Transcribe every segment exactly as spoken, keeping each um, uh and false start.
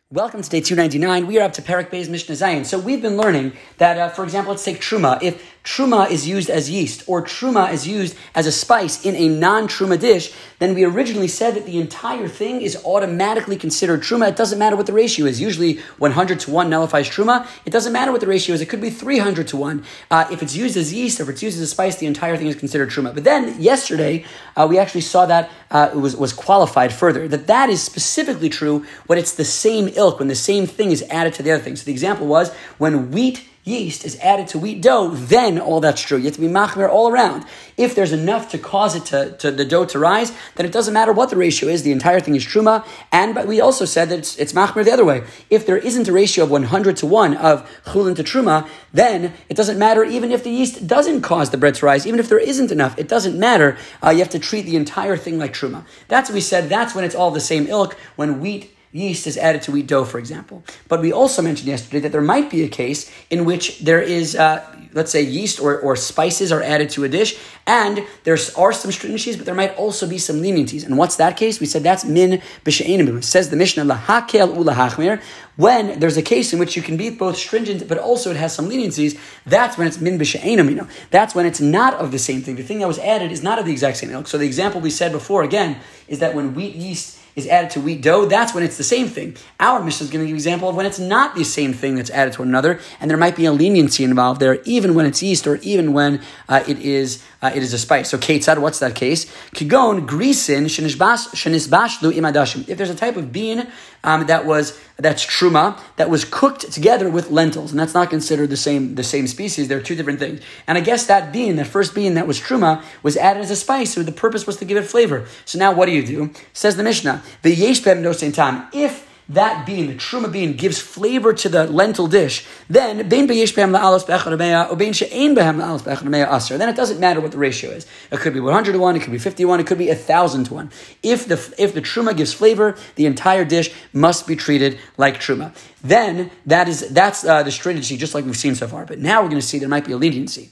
Welcome to day two ninety-nine. We are up to Perek Beis Mishnah Zayin. So we've been learning that, uh, for example, let's take truma. If truma is used as yeast or truma is used as a spice in a non-truma dish, then we originally said that the entire thing is automatically considered truma. It doesn't matter what the ratio is. Usually one hundred to one nullifies truma. It doesn't matter what the ratio is. It could be three hundred to one. Uh, if it's used as yeast or if it's used as a spice, the entire thing is considered truma. But then yesterday, uh, we actually saw that uh, it was, was qualified further, that that is specifically true when it's the same ilk, when the same thing is added to the other thing. So the example was when wheat yeast is added to wheat dough, then all that's true. You have to be machmir all around. If there's enough to cause it to, to the dough to rise, then it doesn't matter what the ratio is. The entire thing is truma. And but we also said that it's, it's machmir the other way. If there isn't a ratio of one hundred to one of chulin to truma, then it doesn't matter even if the yeast doesn't cause the bread to rise. Even if there isn't enough, it doesn't matter. Uh, you have to treat the entire thing like truma. That's what we said. That's when it's all the same ilk, when wheat yeast is added to wheat dough, for example. But we also mentioned yesterday that there might be a case in which there is, uh, let's say, yeast or, or spices are added to a dish, and there are some stringencies, but there might also be some leniencies. And what's that case? We said that's min b'she'enim. It says the Mishnah, lahakel ulahachmir. When there's a case in which you can be both stringent, but also it has some leniencies, that's when it's min b'she'enim. You know, that's when it's not of the same thing. The thing that was added is not of the exact same ilk. So the example we said before, again, is that when wheat yeast is added to wheat dough, that's when it's the same thing. Our Mishnah is going to give an example of when it's not the same thing that's added to one another, and there might be a leniency involved there, even when it's yeast or even when uh, it is uh, it is a spice. So Ketzad, what's that case? Kigon grisin shenisbashlu imadashim. If there's a type of bean um, that was that's truma that was cooked together with lentils, and that's not considered the same the same species. They're two different things. And I guess that bean, that first bean that was truma, was added as a spice, so the purpose was to give it flavor. So now what do you do? Says the Mishnah, the yesh behem no sein tam. If that bean, the truma bean, gives flavor to the lentil dish, then bein beyesh behem la'alos be'echad u'meya, or bein she'ein behem la'alos be'echad u'meya aser. Then it doesn't matter what the ratio is. It could be one hundred to one, it could be fifty to one, it could be one thousand to one. If the if the truma gives flavor, the entire dish must be treated like truma. Then that is that's uh, the stringency, just like we've seen so far. But now we're going to see there might be a leniency.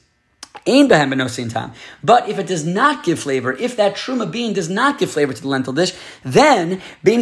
But if it does not give flavor, if that truma bean does not give flavor to the lentil dish, then then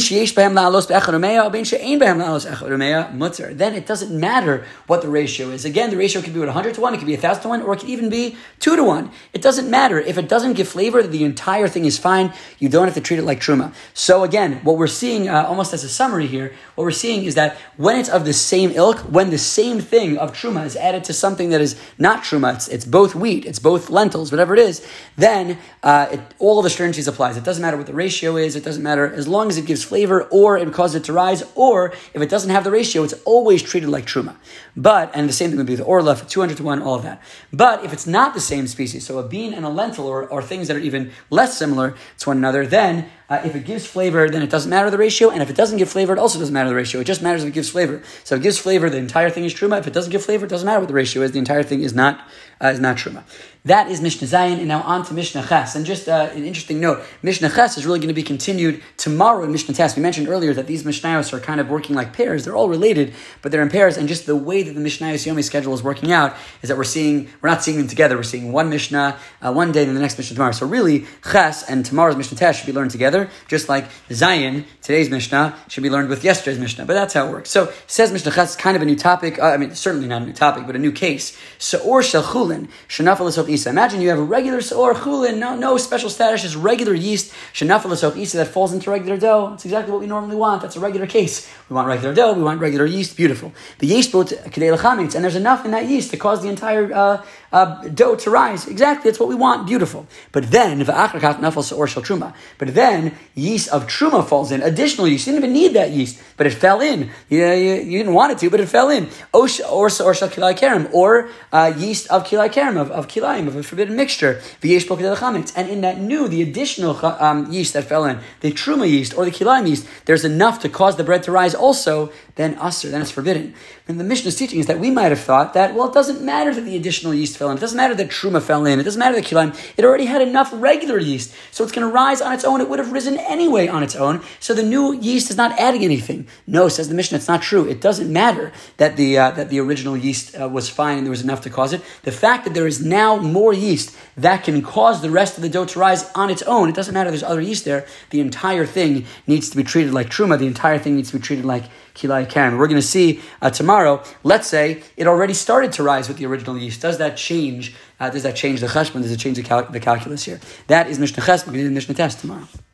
it doesn't matter what the ratio is. Again, the ratio could be one hundred to one, it could be one thousand to one, or it could even be two to one. It doesn't matter. If it doesn't give flavor, the entire thing is fine. You don't have to treat it like truma. So again, what we're seeing, uh, almost as a summary here, what we're seeing is that when it's of the same ilk, when the same thing of truma is added to something that is not truma, it's, it's both wheat, it's both lentils, whatever it is, then uh, it, all the stringencies applies. It doesn't matter what the ratio is. It doesn't matter as long as it gives flavor or it causes it to rise, or if it doesn't have the ratio, it's always treated like truma. But, and the same thing would be with orla, two hundred to one, all of that. But if it's not the same species, so a bean and a lentil, or, or things that are even less similar to one another, then uh, if it gives flavor, then it doesn't matter the ratio, and if it doesn't give flavor, it also doesn't matter the ratio. It just matters if it gives flavor. So if it gives flavor, the entire thing is truma. If it doesn't give flavor, it doesn't matter what the ratio is. The entire thing is not uh, is not truma. That is Mishnah Zayin, and now on to Mishnah Ches. And just uh, an interesting note, Mishnah Ches is really going to be continued tomorrow in Mishnah Tes. We mentioned earlier that these Mishnayos are kind of working like pairs. They're all related, but they're in pairs, and just the way that the Mishnayos Yomi schedule is working out is that we're seeing, we're not seeing them together. We're seeing one Mishnah uh, one day and then the next Mishnah tomorrow. So really, Ches and tomorrow's Mishnah Tes should be learned together, just like Zayin, today's Mishnah, should be learned with yesterday's Mishnah. But that's how it works. So, says Mishnah Ches, kind of a new topic. Uh, I mean, certainly not a new topic, but a new case. Se'or shel chulin, shenafal l'soch isa. Imagine you have a regular se'or chulin, no, no special status, just regular yeast, shenafal l'soch isa, that falls into regular dough. That's exactly what we normally want. That's a regular case. We want regular dough, we want regular yeast, beautiful. The yeast bot kedei l'chametz, and there's enough in that yeast to cause the entire uh, uh, dough to rise. Exactly, that's what we want, beautiful. But then, v'achar nafal se'or shel truma. But then, yeast of truma falls in. Additional yeast, you didn't even need that yeast, but it fell in. You, you, you didn't want it to, but it fell in. Or se'or shel kilai kerem, or uh, yeast of kilai kerem, of, of kilaim, of a forbidden mixture. V'yesh bo kedei l'chametz. And in that new, the additional um, yeast that fell in, the truma yeast or the kilaim yeast, there's enough to cause the bread to rise also, then usher, then it's forbidden. And the Mishnah's teaching is that we might have thought that, well, it doesn't matter that the additional yeast fell in. It doesn't matter that truma fell in. It doesn't matter that kilaim. It already had enough regular yeast. So it's going to rise on its own. It would have risen anyway on its own. So the new yeast is not adding anything. No, says the Mishnah, it's not true. It doesn't matter that the uh, that the original yeast uh, was fine and there was enough to cause it. The fact that there is now more yeast that can cause the rest of the dough to rise on its own. It doesn't matter if there's other yeast there. The entire thing needs to be treated like truma. The entire thing needs to be treated like kilai karim. We're going to see uh, tomorrow, let's say it already started to rise with the original yeast. Does that change? Uh, does that change the cheshbon? Does it change the, cal- the calculus here? That is Mishnah Ches. We're going to do the Mishnah Test tomorrow.